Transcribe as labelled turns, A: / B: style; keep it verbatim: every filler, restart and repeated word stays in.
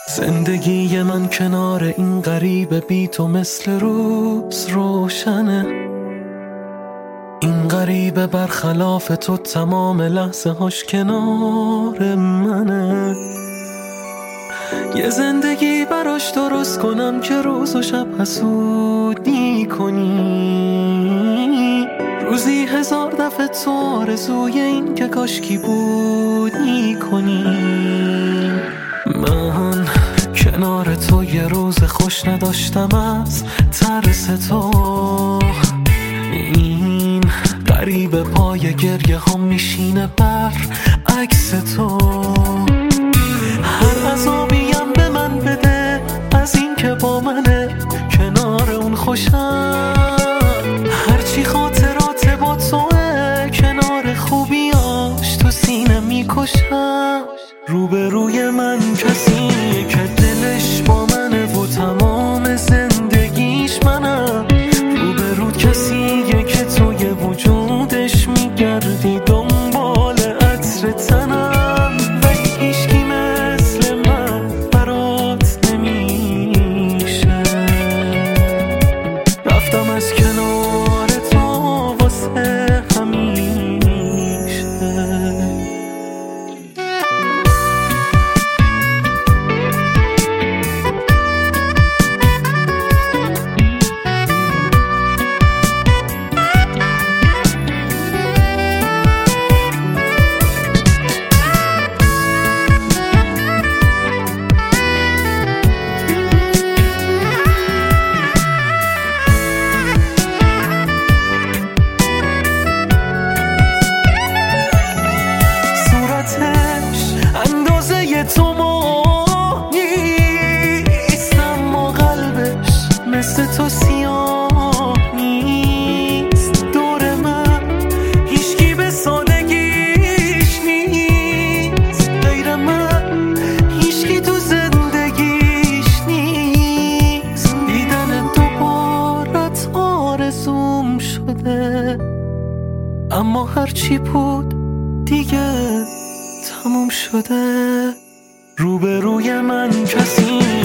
A: زندگی من کنار این غریبه بی تو مثل روز روشنه. این غریبه برخلاف تو تمام لحظه هاش کنار منه. یه زندگی براش درست کنم که روز و شب حسودی کنی. روزی هزار دفعه تو آرزوی این که کاشکی بودی کنی. من کنار تو یه روز خوش نداشتم از ترس تو. این غریبه پای گریه هم میشینه بر عکس تو. هر عذابیم به من بده از این که با منه کنار اون خوشم. هرچی خاطرات با توه کنار خوبیاش تو سینه میکشم. روبروی من کسیه که دلش با منه و تمام زندگیش منم. روبرود کسیه که توی وجودش میگردی دنبال عطر تنم. ولی هیچکی مثل من برات نمیشه. رفتم از کنار تو واسه همیشه. اندازه تو ما نیست اما قلبش مثل تو سیاه نیست. دور من هیچکی به سادگیش نیست. غیر من هیچکی تو زندگیش نیست. دیدن دوبارت آرزوم شده اما هرچی بود دیگه تموم شده. روبروی من کسی